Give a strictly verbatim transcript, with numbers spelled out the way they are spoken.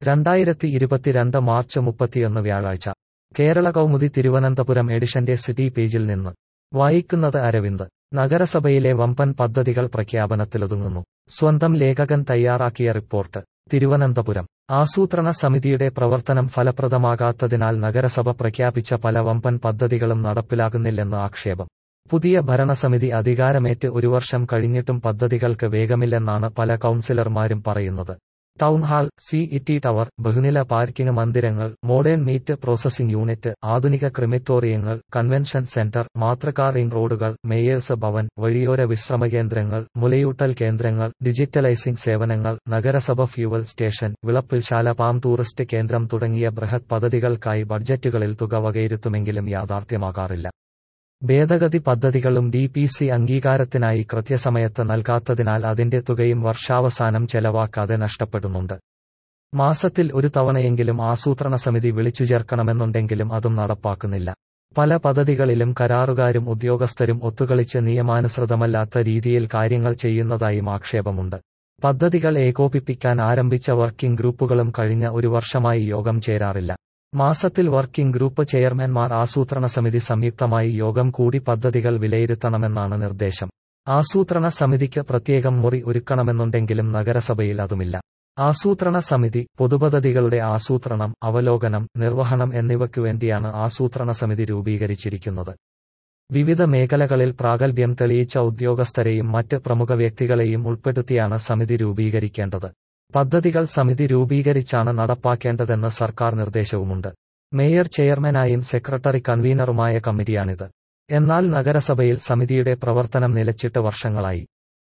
രണ്ടായിരത്തി ഇരുപത്തിരണ്ട് മാർച്ച് മുപ്പത്തിയൊന്ന് വ്യാഴാഴ്ച കേരള കൗമുദി തിരുവനന്തപുരം എഡിഷന്റെ സിറ്റി പേജിൽ നിന്ന് വായിക്കുന്നത് അരവിന്ദ്. നഗരസഭയിലെ വമ്പൻ പദ്ധതികൾ പ്രഖ്യാപനത്തിലൊതുങ്ങുന്നു. സ്വന്തം ലേഖകൻ തയ്യാറാക്കിയ റിപ്പോർട്ട്. തിരുവനന്തപുരം. ആസൂത്രണ സമിതിയുടെ പ്രവർത്തനം ഫലപ്രദമാകാത്തതിനാൽ നഗരസഭ പ്രഖ്യാപിച്ച പല വമ്പൻ പദ്ധതികളും നടപ്പിലാകുന്നില്ലെന്ന് ആക്ഷേപം. പുതിയ ഭരണസമിതി അധികാരമേറ്റ് ഒരു വർഷം കഴിഞ്ഞിട്ടും പദ്ധതികൾക്ക് വേഗമില്ലെന്നാണ് പല കൗൺസിലർമാരും പറയുന്നത്. Town hall, C E T tower, ബഹുനില പാർക്കിംഗ് മന്ദിരങ്ങൾ, മോഡേൺ മീറ്റ് പ്രോസസിംഗ് യൂണിറ്റ്, ആധുനിക ക്രിമിറ്റോറിയങ്ങൾ, കൺവെൻഷൻ സെന്റർ, മാതൃകാ റിംഗ് റോഡുകൾ, മേയേഴ്സ് ഭവൻ, വഴിയോര വിശ്രമകേന്ദ്രങ്ങൾ, മുലയൂട്ടൽ കേന്ദ്രങ്ങൾ, ഡിജിറ്റലൈസിംഗ് സേവനങ്ങൾ, നഗരസഭ fuel station, Vilappilsala, palm tourist കേന്ദ്രം തുടങ്ങിയ ബൃഹത് പദ്ധതികൾക്കായി ബഡ്ജറ്റുകളിൽ തുക വകയിരുത്തുമെങ്കിലും യാഥാർത്ഥ്യമാകാറില്ല. ഭേദഗതി പദ്ധതികളും ഡി പി സി അംഗീകാരത്തിനായി കൃത്യസമയത്ത് നൽകാത്തതിനാൽ അതിന്റെ തുകയും വർഷാവസാനം ചെലവാക്കാതെ നഷ്ടപ്പെടുന്നുണ്ട്. മാസത്തിൽ ഒരു തവണയെങ്കിലും ആസൂത്രണ സമിതി വിളിച്ചുചേർക്കണമെന്നുണ്ടെങ്കിലും അതും നടപ്പാക്കുന്നില്ല. പല പദ്ധതികളിലും കരാറുകാരും ഉദ്യോഗസ്ഥരും ഒത്തുകളിച്ച് നിയമാനുസൃതമല്ലാത്ത രീതിയിൽ കാര്യങ്ങൾ ചെയ്യുന്നതായും ആക്ഷേപമുണ്ട്. പദ്ധതികൾ ഏകോപിപ്പിക്കാൻ ആരംഭിച്ച വർക്കിംഗ് ഗ്രൂപ്പുകളും കഴിഞ്ഞ ഒരു വർഷമായി യോഗം ചേരാറില്ല. മാസത്തിൽ വർക്കിംഗ് ഗ്രൂപ്പ് ചെയർമാൻമാർ ആസൂത്രണ സമിതി സംയുക്തമായി യോഗം കൂടി പദ്ധതികൾ വിലയിരുത്തണമെന്നാണ് നിർദ്ദേശം. ആസൂത്രണ സമിതിക്ക് പ്രത്യേകം മുറി ഒരുക്കണമെന്നുണ്ടെങ്കിലും നഗരസഭയിൽ അതുമില്ല. ആസൂത്രണ സമിതി, പൊതുപദ്ധതികളുടെ ആസൂത്രണം, അവലോകനം, നിർവഹണം എന്നിവയ്ക്കുവേണ്ടിയാണ് ആസൂത്രണ സമിതി രൂപീകരിച്ചിരിക്കുന്നത്. വിവിധ മേഖലകളിൽ പ്രാഗൽഭ്യം തെളിയിച്ച ഉദ്യോഗസ്ഥരെയും മറ്റ് പ്രമുഖ വ്യക്തികളെയും ഉൾപ്പെടുത്തിയാണ് സമിതി രൂപീകരിക്കേണ്ടത്. പദ്ധതികൾ സമിതി രൂപീകരിച്ചാണ് നടപ്പാക്കേണ്ടതെന്ന് സർക്കാർ നിർദ്ദേശവുമുണ്ട്. Mayor ചെയർമാനായും secretary കൺവീനറുമായ കമ്മിറ്റിയാണിത്. എന്നാൽ നഗരസഭയിൽ സമിതിയുടെ പ്രവർത്തനം നിലച്ചിട്ട് വർഷങ്ങളായി.